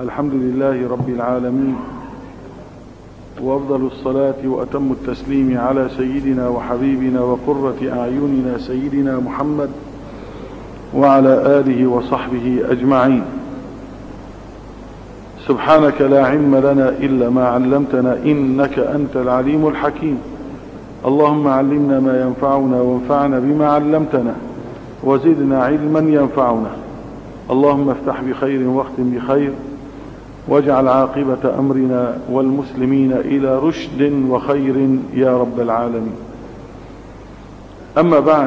الحمد لله رب العالمين، وأفضل الصلاة وأتم التسليم على سيدنا وحبيبنا وقرة أعيننا سيدنا محمد وعلى آله وصحبه أجمعين. سبحانك لا علم لنا إلا ما علمتنا إنك أنت العليم الحكيم. اللهم علمنا ما ينفعنا وانفعنا بما علمتنا وزدنا علما ينفعنا. اللهم افتح بخير واختم بخير، واجعل عاقبة أمرنا والمسلمين إلى رشد وخير يا رب العالمين. أما بعد،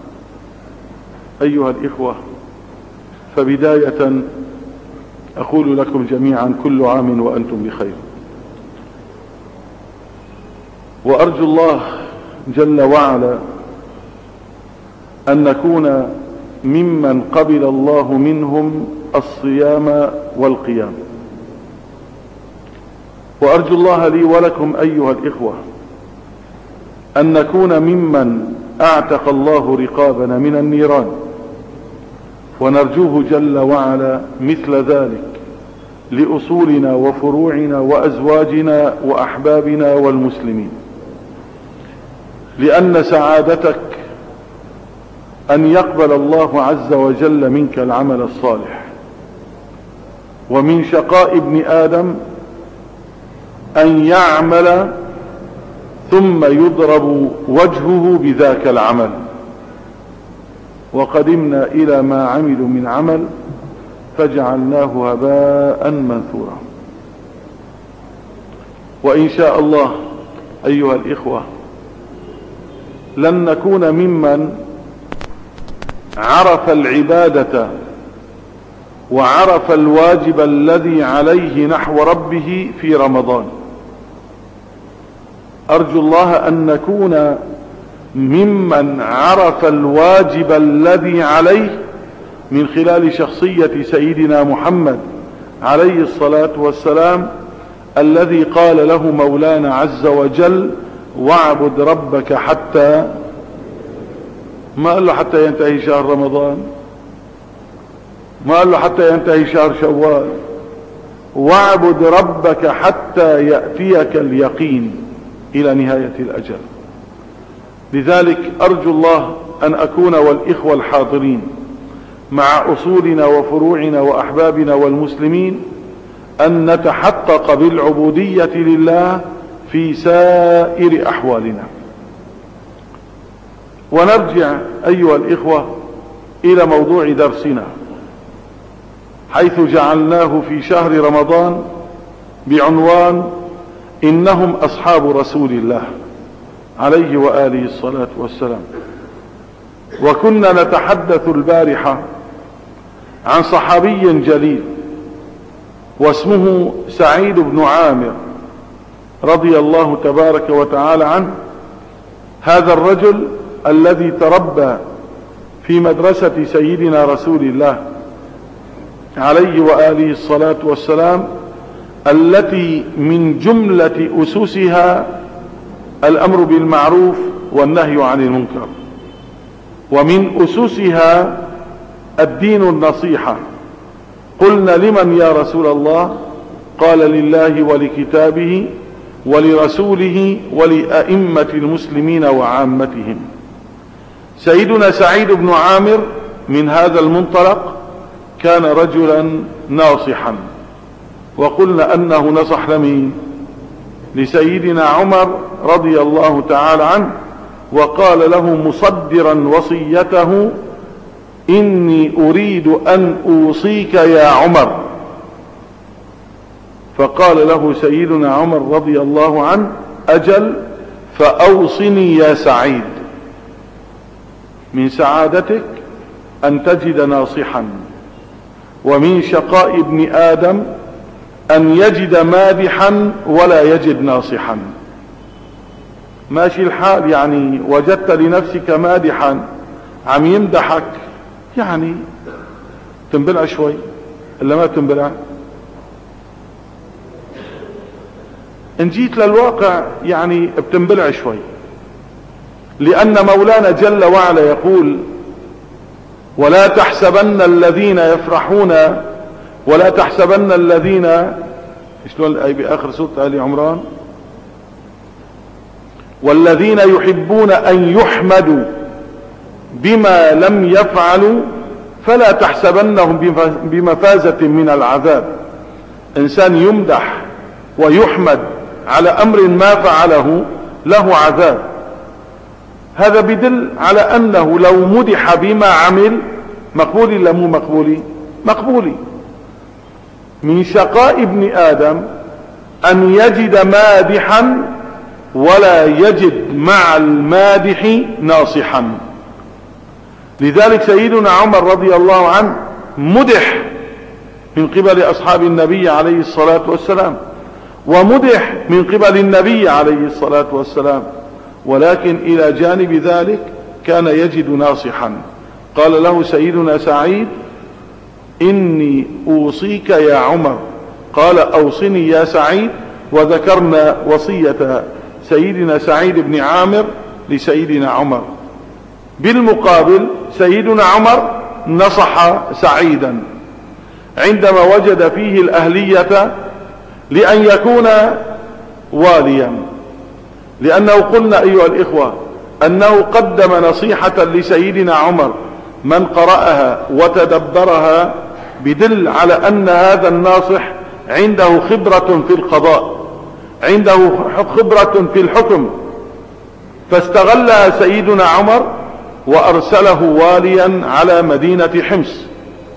أيها الإخوة، فبداية أقول لكم جميعا كل عام وأنتم بخير، وأرجو الله جل وعلا أن نكون ممن قبل الله منهم الصيام والقيام. وأرجو الله لي ولكم أيها الإخوة أن نكون ممن أعتق الله رقابنا من النيران، ونرجوه جل وعلا مثل ذلك لأصولنا وفروعنا وأزواجنا وأحبابنا والمسلمين، لأن سعادتك أن يقبل الله عز وجل منك العمل الصالح، ومن شقاء ابن آدم أن يعمل ثم يضرب وجهه بذاك العمل. وقدمنا إلى ما عملوا من عمل فجعلناه هباء منثورا. وإن شاء الله أيها الإخوة لن نكون ممن عرف العبادة وعرف الواجب الذي عليه نحو ربه في رمضان. أرجو الله أن نكون ممن عرف الواجب الذي عليه من خلال شخصية سيدنا محمد عليه الصلاة والسلام، الذي قال له مولانا عز وجل: واعبد ربك حتى، ما قال له حتى ينتهي شهر رمضان، ما قال له حتى ينتهي شهر شوال، واعبد ربك حتى يأتيك اليقين إلى نهاية الأجل. لذلك أرجو الله أن أكون والإخوة الحاضرين مع أصولنا وفروعنا وأحبابنا والمسلمين أن نتحقق بالعبودية لله في سائر أحوالنا. ونرجع أيها الإخوة إلى موضوع درسنا، حيث جعلناه في شهر رمضان بعنوان: إنهم أصحاب رسول الله عليه وآله الصلاة والسلام. وكنا نتحدث البارحة عن صحابي جليل واسمه سعيد بن عامر رضي الله تبارك وتعالى عنه. هذا الرجل الذي تربى في مدرسة سيدنا رسول الله عليه وآله الصلاة والسلام، التي من جملة أسسها الأمر بالمعروف والنهي عن المنكر، ومن أسسها الدين النصيحة. قلنا: لمن يا رسول الله؟ قال: لله ولكتابه ولرسوله ولأئمة المسلمين وعامتهم. سيدنا سعيد بن عامر من هذا المنطلق كان رجلا ناصحا، وقلنا أنه نصح لمين؟ لسيدنا عمر رضي الله تعالى عنه، وقال له مصدرا وصيته: إني أريد أن أوصيك يا عمر. فقال له سيدنا عمر رضي الله عنه: أجل، فأوصني يا سعيد. من سعادتك أن تجد ناصحا، ومن شقاء ابن آدم أن يجد مادحا ولا يجد ناصحا. ماشي الحال، يعني وجدت لنفسك مادحا عم يمدحك، يعني تنبلع شوي إلا ما تنبلع. إن جيت للواقع يعني بتنبلع شوي، لأن مولانا جل وعلا يقول: ولا تحسبن الذين يفرحون ولا تحسبن الذين، شلون الآية بآخر سورة آل عمران؟ والذين يحبون أن يحمدوا بما لم يفعلوا فلا تحسبنهم بمفازة من العذاب. إنسان يمدح ويحمد على أمر ما فعله له عذاب. هذا بدل على أنه لو مدح بما عمل مقبول ولا مو مقبول؟ مقبول. من شقاء ابن آدم أن يجد مادحا ولا يجد مع المادح ناصحا. لذلك سيدنا عمر رضي الله عنه مدح من قبل أصحاب النبي عليه الصلاة والسلام، ومدح من قبل النبي عليه الصلاة والسلام، ولكن إلى جانب ذلك كان يجد ناصحا. قال له سيدنا سعيد: إني أوصيك يا عمر. قال: أوصني يا سعيد. وذكرنا وصية سيدنا سعيد بن عامر لسيدنا عمر. بالمقابل سيدنا عمر نصح سعيدا عندما وجد فيه الأهلية لأن يكون واليا، لأنه قلنا أيها الإخوة أنه قدم نصيحة لسيدنا عمر من قرأها وتدبرها بدل على أن هذا الناصح عنده خبرة في القضاء، عنده خبرة في الحكم، فاستغلها سيدنا عمر وأرسله واليا على مدينة حمص،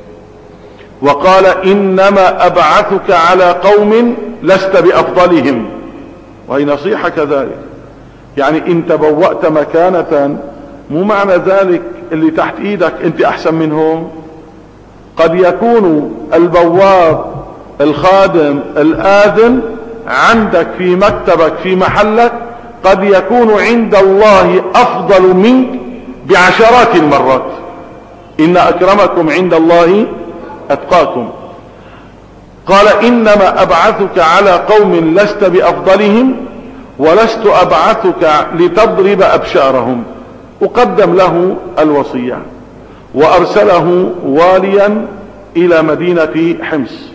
وقال: إنما أبعثك على قوم لست بأفضلهم. وهي نصيحة كذلك، يعني إن تبوأت مكانة مو معنى ذلك اللي تحت إيدك أنت أحسن منهم. قد يكون البواب الخادم الآذن عندك في مكتبك في محلك قد يكون عند الله أفضل منك بعشرات المرات. إن أكرمكم عند الله أتقاكم. قال: إنما أبعثك على قوم لست بأفضلهم ولست أبعثك لتضرب أبشارهم. أقدم له الوصية وأرسله واليا إلى مدينة حمص.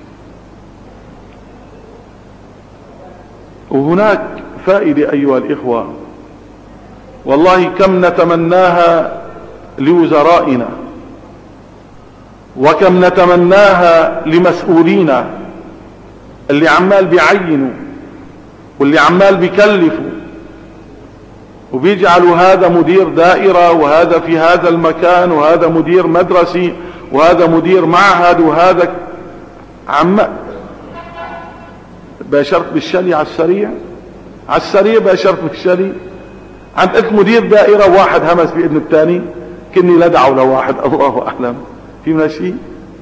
وهناك فائدة أيها الإخوة، والله كم نتمناها لوزرائنا، وكم نتمناها لمسؤولينا اللي عمال بيعينوا واللي عمال بيكلفوا وبيجعلوا هذا مدير دائرة وهذا في هذا المكان وهذا مدير مدرسي وهذا مدير معهد وهذا باشرت بالشلي على السريع باشرت بالشلي. عند قلت مدير دائرة واحد همس في ابن الثاني كني لدعوا لواحد، الله أعلم في من شيء.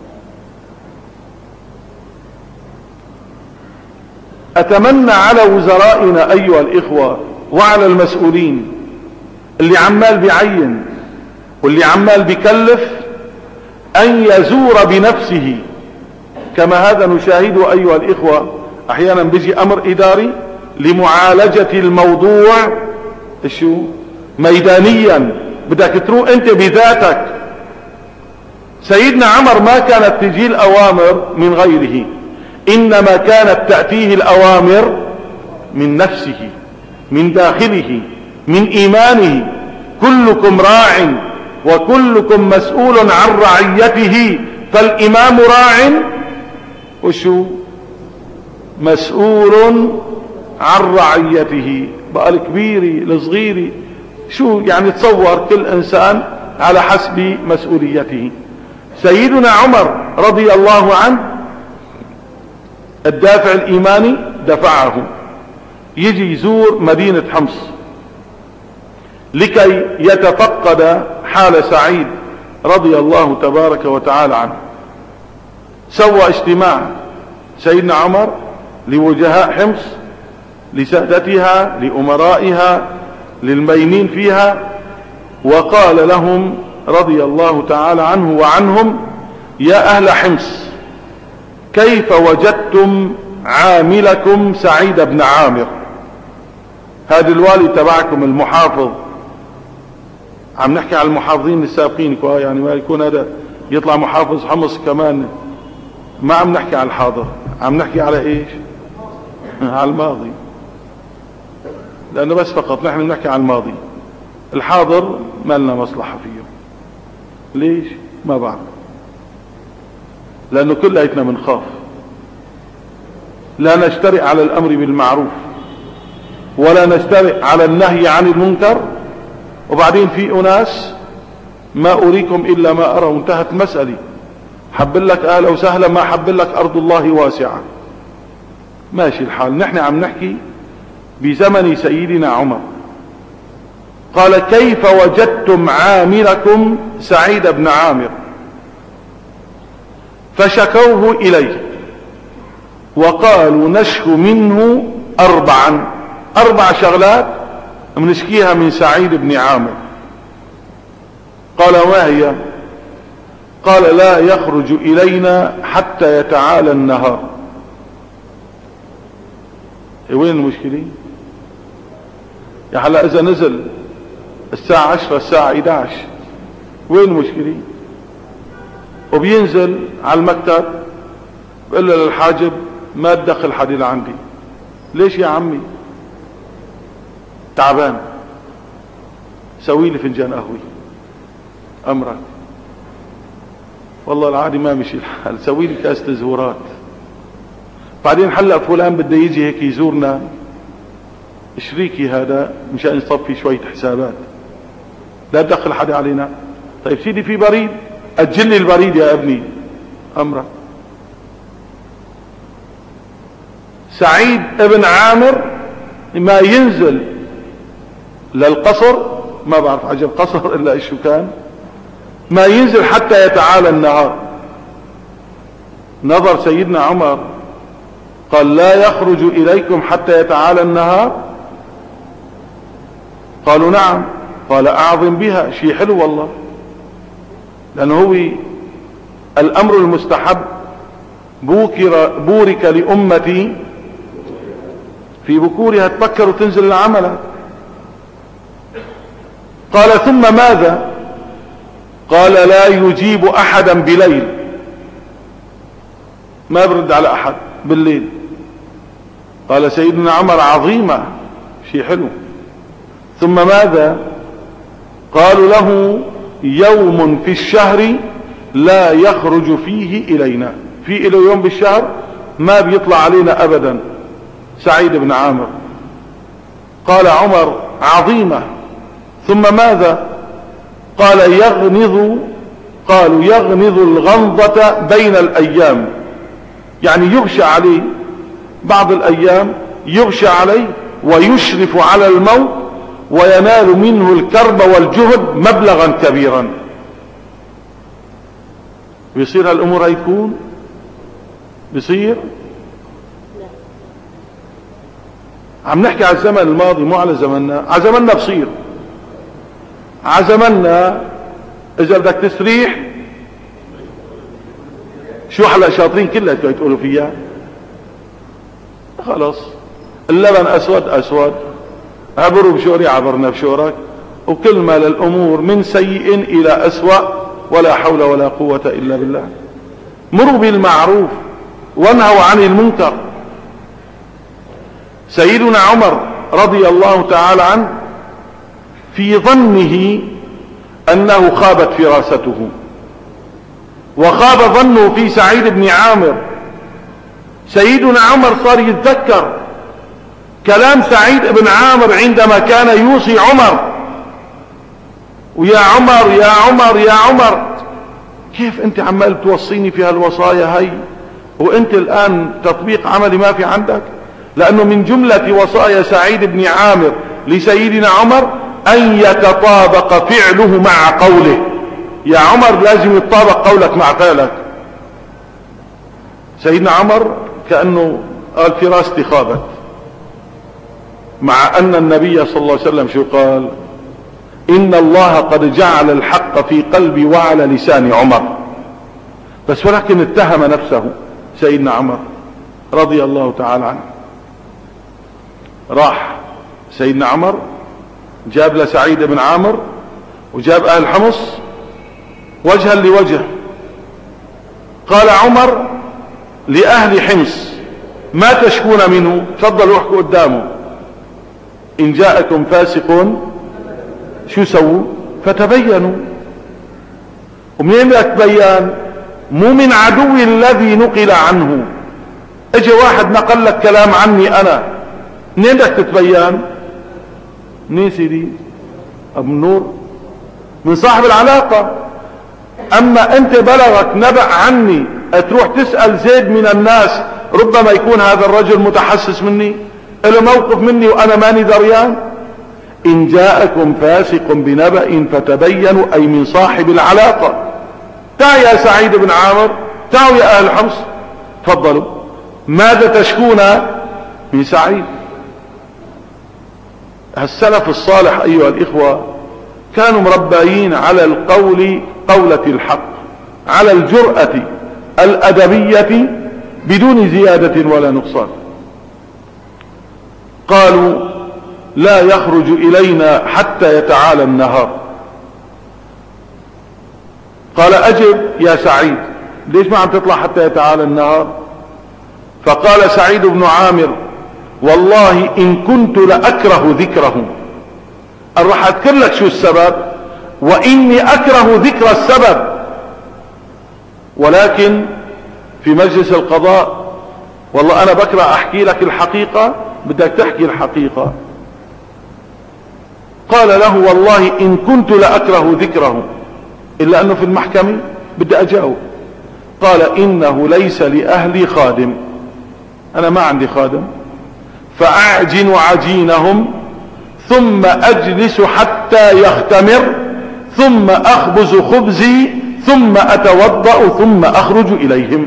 أتمنى على وزرائنا أيها الإخوة وعلى المسؤولين اللي عمال بيعين واللي عمال بيكلف أن يزور بنفسه، كما هذا نشاهده أيها الإخوة. أحيانا بيجي أمر إداري لمعالجة الموضوع شو ميدانيا، بدك تروح أنت بذاتك. سيدنا عمر ما كانت تجي الأوامر من غيره، إنما كانت تأتيه الأوامر من نفسه، من داخله، من إيمانه. كلكم راع وكلكم مسؤول عن رعيته، فالإمام راع وشو مسؤول عن رعيته. بقى الكبيري الصغيري شو يعني، تصور كل إنسان على حسب مسؤوليته. سيدنا عمر رضي الله عنه الدافع الإيماني دفعه يجي يزور مدينة حمص لكي يتفقد حال سعيد رضي الله تبارك وتعالى عنه. سوى اجتماع سيدنا عمر لوجهاء حمص، لسادتها، لأمرائها، للمينين فيها، وقال لهم رضي الله تعالى عنه وعنهم: يا أهل حمص، كيف وجدتم عاملكم سعيد بن عامر؟ هذا الوالي تبعكم المحافظ، عم نحكي على المحافظين السابقين، يعني ما يكون هذا يطلع محافظ حمص كمان ما عم نحكي على الحاضر، عم نحكي على ايش؟ على الماضي، لانه بس فقط نحن بنحكي على الماضي. الحاضر ما لنا مصلحة فيه. ليش؟ ما بعرف، لانه كلياتنا بنخاف، لا نجترئ على الامر بالمعروف ولا نجترئ على النهي عن المنكر، وبعدين في اناس ما اريكم الا ما ارى، وانتهت مسألة. حب لك اهلا وسهلا، ما حب لك ارض الله واسعة، ماشي الحال. نحن عم نحكي بزمن سيدنا عمر. قال كيف وجدتم عاملكم سعيد بن عامر؟ فشكوه إليه وقالوا نشكو منه أربع شغلات منشكيها من سعيد بن عامر. قال ما هي؟ قال لا يخرج إلينا حتى يتعالى النهار. وين المشكلة؟ يا هلا إذا نزل الساعة 10 الساعة 11 وين المشكلة؟ وبينزل على المكتب بقول له للحاجب ما تدخل حد لعندي. ليش يا عمي؟ تعبان، سوي لي فنجان قهوة. أمرك. والله العادي ما مشي الحال، سوي لي كاسة زهورات. بعدين هلا فلان بده يجي هيك يزورنا، شريكي هذا مشان نصفي شوية حسابات، لا تدخل حدا علينا. طيب سيدي في بريد، أجل لي البريد يا ابني. أمرك. سعيد ابن عامر ما ينزل للقصر، ما بعرف عجب قصر إلا إيش كان، ما ينزل حتى يتعالى النهار. نظر سيدنا عمر قال لا يخرج إليكم حتى يتعالى النهار؟ قالوا نعم. قال أعظم بها، شيء حلو والله، لأنه هو الأمر المستحب بورك لأمتي في بكورها تفكر وتنزل العمل. قال ثم ماذا؟ قال لا يجيب أحدا بليل، ما برد على أحد بالليل. قال سيدنا عمر عظيمة، شيء حلو. ثم ماذا؟ قالوا له يوم في الشهر لا يخرج فيه إلينا، في إله يوم بالشهر ما بيطلع علينا أبدا. سعيد بن عامر. قال عمر عظيمة. ثم ماذا؟ قال يغنظ، قالوا يغنظ الغنظة بين الأيام، يعني يغشى عليه بعض الأيام، يغشى عليه ويشرف على الموت وينال منه الكرب والجهد مبلغا كبيرا. بيصير هالأمور هيكون بيصير. عم نحكي على الزمن الماضي مو على زمننا. على زمننا بصير، على زمننا اذا بدك تسريح شو هلا شاطرين كلها تقولوا فيها، خلص اللبن اسود اسود، عبروا بشوري عبرنا بشورك، وكل ما للامور من سيء الى اسوأ، ولا حول ولا قوة الا بالله. مروا بالمعروف وانهوا عن المنكر. سيدنا عمر رضي الله تعالى عنه في ظنه انه خابت فراسته، وخاب ظنه في سعيد بن عامر. سيدنا عمر صار يتذكر كلام سعيد بن عامر عندما كان يوصي عمر، ويا عمر يا عمر يا عمر، كيف انت عمال توصيني في هالوصايا هاي وانت الان تطبيق عملي ما في عندك؟ لانه من جملة وصايا سعيد بن عامر لسيدنا عمر ان يتطابق فعله مع قوله. يا عمر لازم يتطابق قولك مع فعلك. سيدنا عمر كأنه قال فراستي خابت، مع ان النبي صلى الله عليه وسلم شو قال؟ ان الله قد جعل الحق في قلبي وعلى لسان عمر. بس ولكن اتهم نفسه سيدنا عمر رضي الله تعالى عنه. راح سيدنا عمر جاب لسعيد بن عامر وجاب اهل حمص وجها لوجه. قال عمر لأهل حمص ما تشكون منه؟ تفضلوا احكوا قدامه. إن جاءكم فاسق شو سووا؟ فتبينوا. ومنين بدك تبين؟ مو من عدو الذي نقل عنه. اجى واحد نقل لك كلام عني انا، منين بدك تتبين؟ منين سيدي؟ ابو النور من صاحب العلاقة. اما انت بلغك نبأ عني تروح تسأل زيد من الناس، ربما يكون هذا الرجل متحسس مني، له موقف مني وانا ماني دريان. ان جاءكم فاسق بنبأ فتبينوا، اي من صاحب العلاقة. تعال يا سعيد بن عامر، تعالوا يا اهل حمص، تفضلوا. ماذا تشكون من سعيد؟ السلف الصالح ايها الاخوة كانوا مربيين على القول قولة الحق، على الجرأة الأدبية بدون زيادة ولا نقصان. قالوا لا يخرج إلينا حتى يتعالى النهار. قال أجب يا سعيد، ليش ما عم تطلع حتى يتعالى النهار؟ فقال سعيد بن عامر والله إن كنت لأكره ذكره. راح أذكر لك شو السبب، وإني أكره ذكر السبب، ولكن في مجلس القضاء والله أنا بكره أحكي لك الحقيقة، بدك تحكي الحقيقة. قال له والله إن كنت لأكره ذكره، إلا أنه في المحكمة بدي أجاوب. قال إنه ليس لأهلي خادم، أنا ما عندي خادم، فأعجن عجينهم ثم أجلس حتى يختمر ثم أخبز خبزي ثم أتوضأ ثم أخرج إليهم.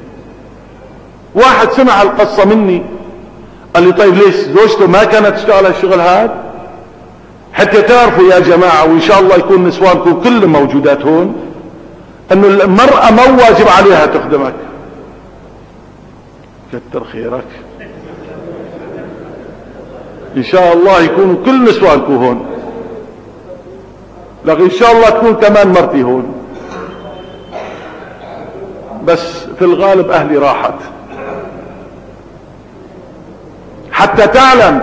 واحد سمع القصة مني قال لي طيب ليش زوجته ما كانت تشتغل الشغل هذا؟ حتى تعرفوا يا جماعة، وإن شاء الله يكون نسوانكم كلهم موجودات هون، أنه المرأة ما واجب عليها تخدمك. كتر خيرك، إن شاء الله يكونوا كل نسوانكم هون، لكن إن شاء الله تكون كمان مرتي هون، بس في الغالب أهلي راحت. حتى تعلم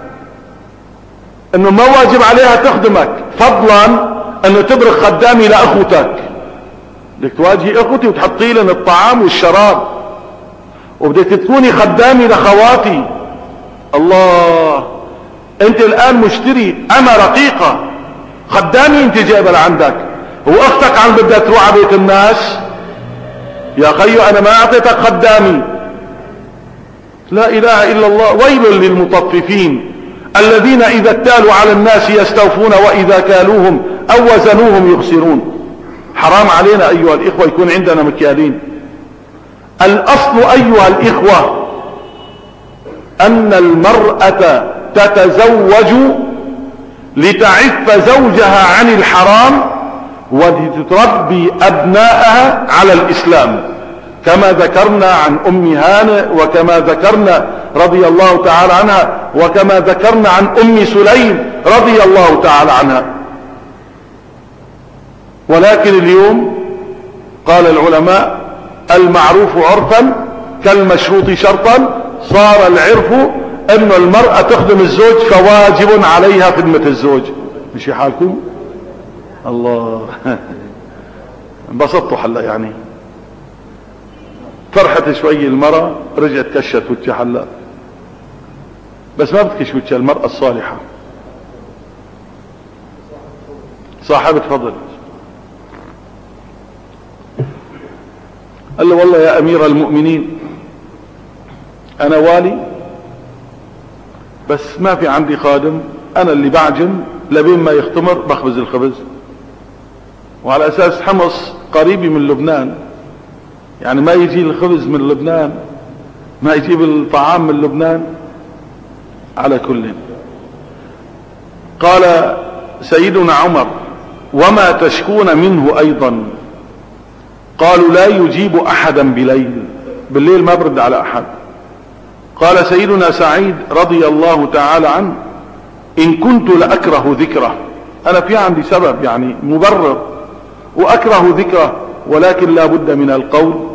انه ما واجب عليها تخدمك، فضلا انه تبرك خدامي لاخوتك. بدك تواجهي اخوتي وتحطي لهم الطعام والشراب، وبدك تكوني خدامي لاخواتي. الله، انت الان مشتري اما رقيقة، خدامي انت جايبه لعندك، واختك عم بدها تروح على بيت الناس. يا خيو انا ما اعطيتك خدامي. لا اله الا الله. ويل للمطففين الذين اذا اكتالوا على الناس يستوفون واذا كالوهم او وزنوهم يخسرون. حرام علينا ايها الاخوة يكون عندنا مكيالين. الاصل ايها الاخوة ان المرأة تتزوج لتعف زوجها عن الحرام ولتربي ابناءها على الاسلام، كما ذكرنا عن ام هانئ، وكما ذكرنا رضي الله تعالى عنها، وكما ذكرنا عن ام سليم رضي الله تعالى عنها. ولكن اليوم قال العلماء المعروف عرفا كالمشروط شرطا، صار العرف ان المرأة تخدم الزوج فواجب عليها خدمة الزوج. مشي حالكم؟ الله انبسطتوا حلا يعني، فرحت شوي المرأة، رجعت كشت وجه حلا، بس ما بتكش وجه المرأة الصالحة. صاحبة فضل قال له والله يا امير المؤمنين انا والي، بس ما في عندي خادم، انا اللي بعجن لبين ما يختمر بخبز الخبز. وعلى اساس حمص قريبي من لبنان، يعني ما يجي الخبز من لبنان، ما يجيب الطعام من لبنان. على كل، قال سيدنا عمر وما تشكون منه ايضا؟ قالوا لا يجيب احدا بليل، بالليل ما برد على احد. قال سيدنا سعيد رضي الله تعالى عنه ان كنت لاكره ذكره، انا في عندي سبب يعني مبرر واكره ذكره، ولكن لا بد من القول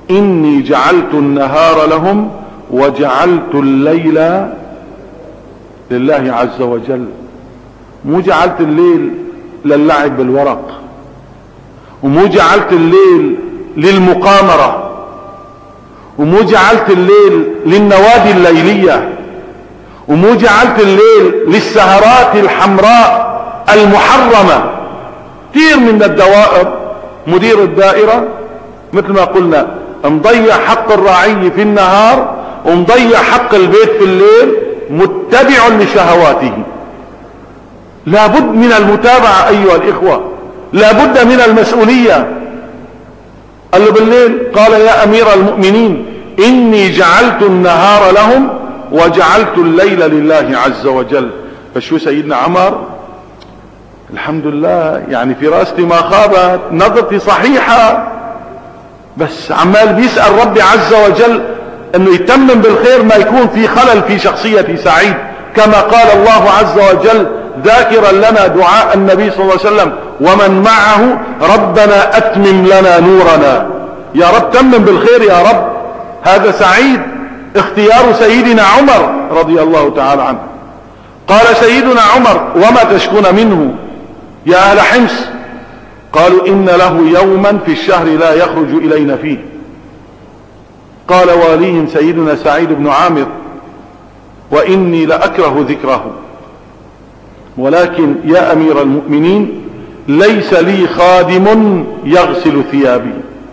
إني جعلت النهار لهم وجعلت الليل لله عز وجل. مو جعلت الليل للعب بالورق، ومو جعلت الليل للمقامرة، ومو جعلت الليل للنوادي الليلية، ومو جعلت الليل للسهرات الحمراء المحرمة. كثير من الدوائر مدير الدائرة مثل ما قلنا مضيع حق الراعي في النهار ومضيع حق البيت في الليل، متبع لشهواته. لابد من المتابعة أيها الإخوة، لابد من المسؤولية. قال له بالليل، قال يا أمير المؤمنين إني جعلت النهار لهم وجعلت الليل لله عز وجل. فشو سيدنا عمر؟ الحمد لله، يعني فراستي ما خابت، نظرتي صحيحة، بس عمال بيسأل ربي عز وجل انه يتمم بالخير، ما يكون في خلل في شخصية سعيد، كما قال الله عز وجل ذاكرا لنا دعاء النبي صلى الله عليه وسلم ومن معه: ربنا أتمم لنا نورنا. يا رب تمم بالخير يا رب. هذا سعيد، اختيار سيدنا عمر رضي الله تعالى عنه. قال سيدنا عمر: وما تشكون منه يا أهل حمص؟ قالوا: إن له يوما في الشهر لا يخرج إلينا فيه. قال واليهم سيدنا سعيد بن عامر: وإني لأكره ذكره، ولكن يا أمير المؤمنين ليس لي خادم يغسل ثيابي.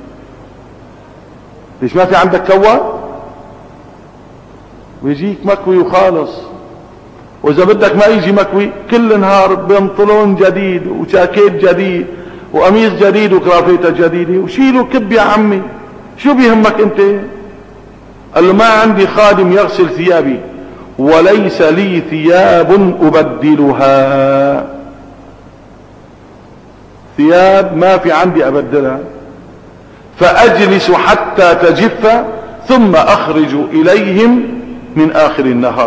ليش ما في عندك كوى ويجيك مكوي وخالص؟ وإذا بدك ما يجي مكوي، كل نهار بنطلون جديد وجاكيت جديد وقميص جديد وكرافيته جديدة، وشيله كب يا عمي، شو بيهمك انت؟ قال له: ما عندي خادم يغسل ثيابي، وليس لي ثياب أبدلها. ثياب ما في عندي أبدلها، فأجلس حتى تجف ثم أخرج إليهم من آخر النهار.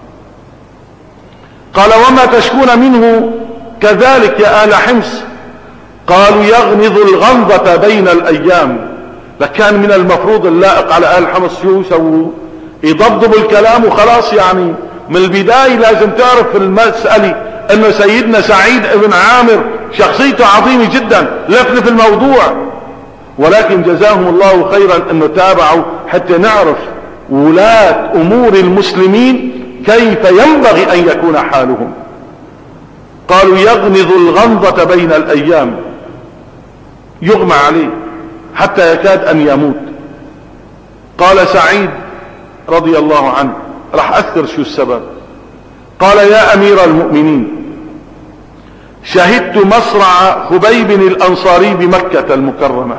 قال: وما تشكون منه كذلك يا آل حمص؟ قالوا: يغمض الغمضة بين الأيام. لكان من المفروض اللائق على آل حمص شو يسووا؟ يضبطوا الكلام وخلاص. يعني من البداية لازم تعرف في المسألة انه سيدنا سعيد بن عامر شخصيته عظيمة جدا، لفلف الموضوع. ولكن جزاهم الله خيرا انه تابعوا حتى نعرف ولاة امور المسلمين كيف ينبغي ان يكون حالهم. قالوا: يغمض الغمضة بين الايام، يغمى عليه حتى يكاد ان يموت. قال سعيد رضي الله عنه، راح اذكر شو السبب. قال: يا امير المؤمنين، شهدت مصرع خبيب الانصاري بمكة المكرمة،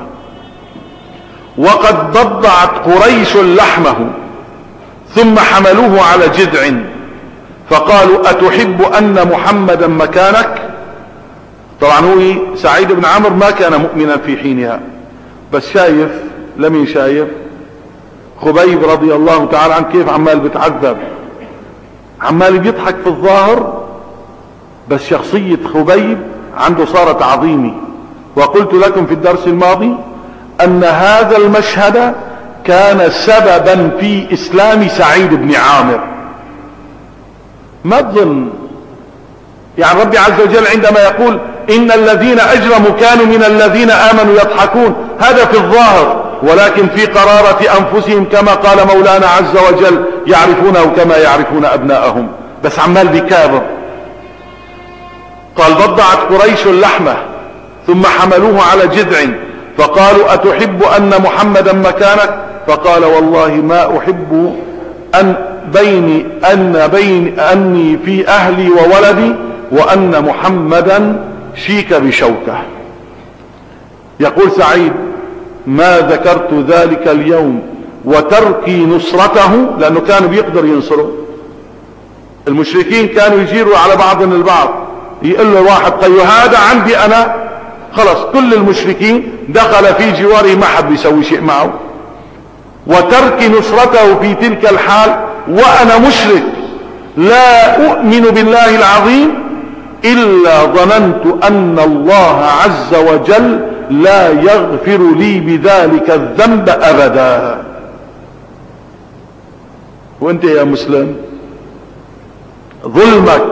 وقد ضبعت قريش لحمه ثم حملوه على جذع، فقالوا: أتحب أن محمدا مكانك؟ طبعا هو سعيد بن عمرو ما كان مؤمنا في حينها، بس شايف لمن شايف خبيب رضي الله تعالى عنه كيف عمال بتعذب، عمال بيضحك في الظاهر، بس شخصية خبيب عنده صارت عظيمة. وقلت لكم في الدرس الماضي أن هذا المشهد كان سببا في إسلام سعيد بن عامر. ما تظن يعني ربي عز وجل عندما يقول إن الذين أجرموا كانوا من الذين آمنوا يضحكون، هذا في الظاهر، ولكن في قرارة أنفسهم كما قال مولانا عز وجل: يعرفونه كما يعرفون أبناءهم. بس عمال بكابر. قال: ضبعت قريش لحمه ثم حملوه على جذع، فقالوا: أتحب أن محمدا مكانك؟ فقال: والله ما أحب أني في أهلي وولدي وأن محمدا شيك بشوكه. يقول سعيد: ما ذكرت ذلك اليوم وتركي نصرته، لأنه كانوا بيقدر ينصروا. المشركين كانوا يجيروا على بعضهم البعض، يقول له واحد: طيب هذا عندي أنا، خلص كل المشركين دخل في جواره، ما حد بيسوي شيء معه. وترك نصرته في تلك الحال وأنا مشرك لا أؤمن بالله العظيم إلا ظننت أن الله عز وجل لا يغفر لي بذلك الذنب أبدا. وانت يا مسلم ظلمك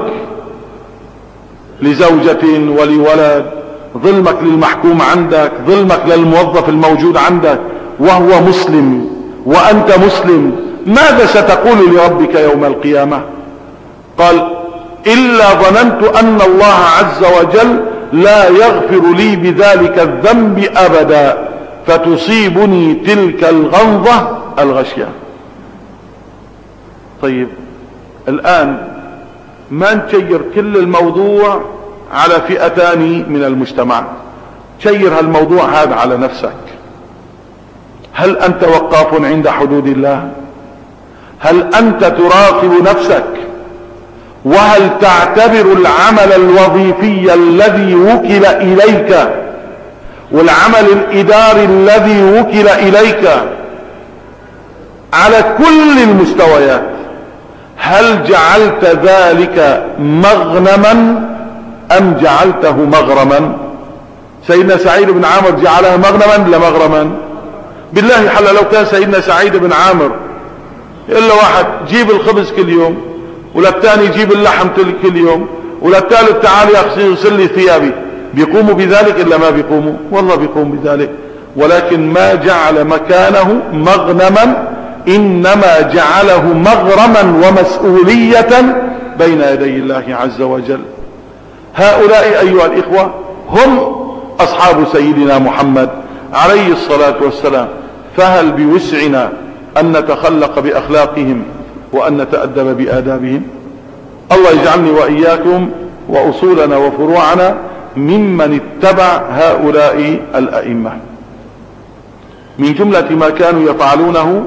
لزوجة ولولد، ظلمك للمحكوم عندك، ظلمك للموظف الموجود عندك وهو مسلم وأنت مسلم، ماذا ستقول لربك يوم القيامة؟ قال إلا ظننت أن الله عز وجل لا يغفر لي بذلك الذنب أبدا فتصيبني تلك الغمضة الغشية. طيب الآن ما نشير كل الموضوع على فئتان من المجتمع، شير هالموضوع هذا على نفسك. هل أنت وقاف عند حدود الله؟ هل أنت تراقب نفسك؟ وهل تعتبر العمل الوظيفي الذي وكل إليك والعمل الإداري الذي وكل إليك على كل المستويات، هل جعلت ذلك مغنما أم جعلته مغرما؟ سيدنا سعيد بن عامر جعلها مغنما ولا مغرما؟ بالله حل لو كان سيدنا سعيد بن عامر إلا واحد جيب الخبز كل يوم، ولا الثاني يجيب اللحم كل يوم، ولا الثالث تعال يغسل لي ثيابي، بيقوموا بذلك إلا ما بيقوموا؟ والله بيقوم بذلك، ولكن ما جعل مكانه مغنما، إنما جعله مغرما ومسؤولية بين يدي الله عز وجل. هؤلاء أيها الإخوة هم أصحاب سيدنا محمد عليه الصلاة والسلام، فهل بوسعنا أن نتخلق بأخلاقهم وأن نتأدب بآدابهم؟ الله يجعلني وإياكم وأصولنا وفروعنا ممن اتبع هؤلاء الأئمة. من جملة ما كانوا يفعلونه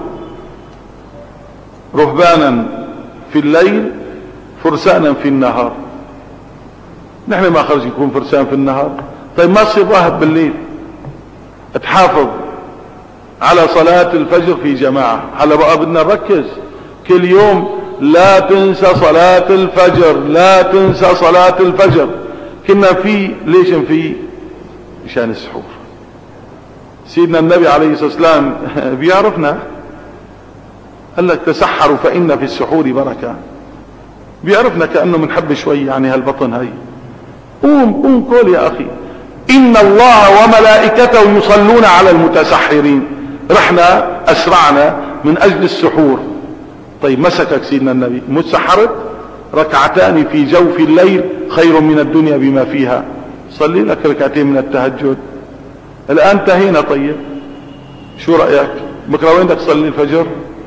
رهبانا في الليل فرسانا في النهار. نحن ما خرج يكون فرسان في النهار، طيب ما تصير راهب بالليل، تحافظ على صلاة الفجر في جماعة. هلا بقى بدنا نركز كل يوم، لا تنسى صلاة الفجر، لا تنسى صلاة الفجر. كنا في ليش في مشان السحور. سيدنا النبي عليه الصلاة والسلام بيعرفنا، قال لك تسحروا فإن في السحور بركة. بيعرفنا كأنه منحب شوي يعني هالبطن هاي. قوم قول يا أخي إن الله وملائكته يصلون على المتسحرين. رحنا أسرعنا من أجل السحور. طيب مسكك سيدنا النبي متسحرت، ركعتان في جوف الليل خير من الدنيا بما فيها، صلي لك ركعتين من التهجد. الآن انتهينا. طيب شو رأيك بكرة وين بدك تصلي الفجر؟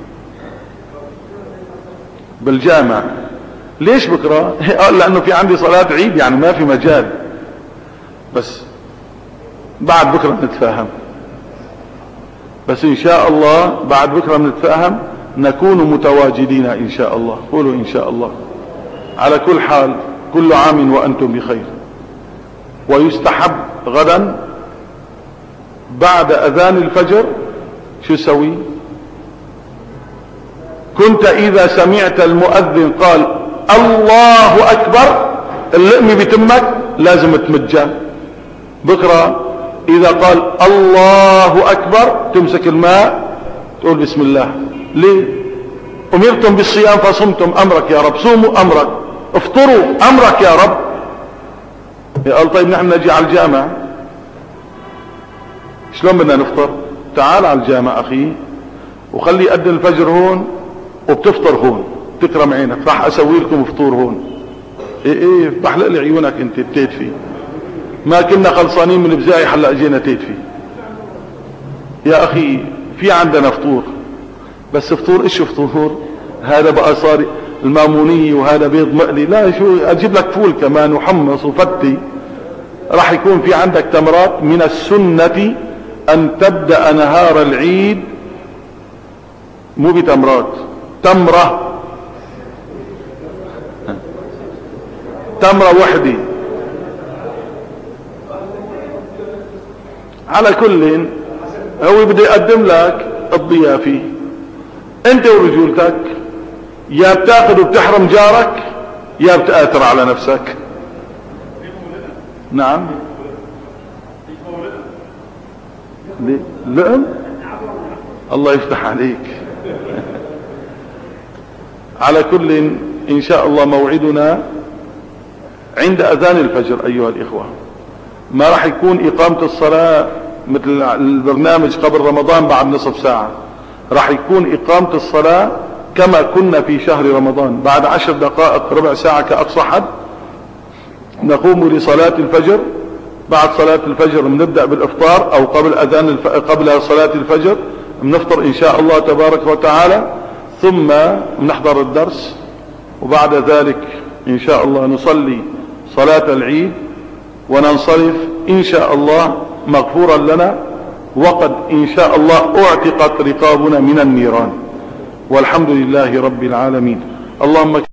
بالجامع. ليش بكرة؟ لأنه في عندي صلاة عيد يعني ما في مجال. بس بعد بكرة نتفاهم، بس إن شاء الله بعد بكرة نتفاهم نكون متواجدين إن شاء الله. قولوا إن شاء الله. على كل حال كل عام وأنتم بخير. ويستحب غدا بعد أذان الفجر شو سوي؟ كنت إذا سمعت المؤذن قال الله أكبر اللقمة بتمك لازم تمجها. بكرة إذا قال الله أكبر تمسك الماء تقول بسم الله. ليه؟ أمرتم بالصيام فصمتم، أمرك يا رب. صوموا، أمرك. افطروا، أمرك يا رب. قال طيب نحن نجي على الجامع، شلون بدنا نفطر؟ تعال على الجامع أخي وخلي يأذن الفجر هون وبتفطر هون، تكرم عينك، راح أسوي لكم فطور هون. ايه بحلق لي عيونك انت بتدفي. ما كنا خلصانين من البزاعي هلا اجينا تدفي. يا اخي في عندنا فطور، بس فطور ايش فطور؟ هذا بقى صار المامونية وهذا بيض مقلي، لا شو اجيب لك فول كمان وحمص وفتي. راح يكون في عندك تمرات. من السنة ان تبدأ نهار العيد مو بتمرات، تمرة وحدة. على كل هو بده يقدم لك الضيافة، انت ورجولتك يا بتاخذ وبتحرم جارك يا بتآثر على نفسك. نعم لا الله يفتح عليك. على كل إن شاء الله موعدنا عند أذان الفجر أيها الإخوة. ما راح يكون إقامة الصلاة مثل البرنامج قبل رمضان بعد نصف ساعة، راح يكون إقامة الصلاة كما كنا في شهر رمضان بعد 10 دقائق ربع ساعة كأقصى حد نقوم لصلاة الفجر. بعد صلاة الفجر بنبدأ بالإفطار أو قبل صلاة الفجر بنفطر إن شاء الله تبارك وتعالى، ثم نحضر الدرس، وبعد ذلك إن شاء الله نصلي صلاة العيد وننصرف إن شاء الله مغفورا لنا، وقد إن شاء الله أعتقت رقابنا من النيران، والحمد لله رب العالمين. اللهم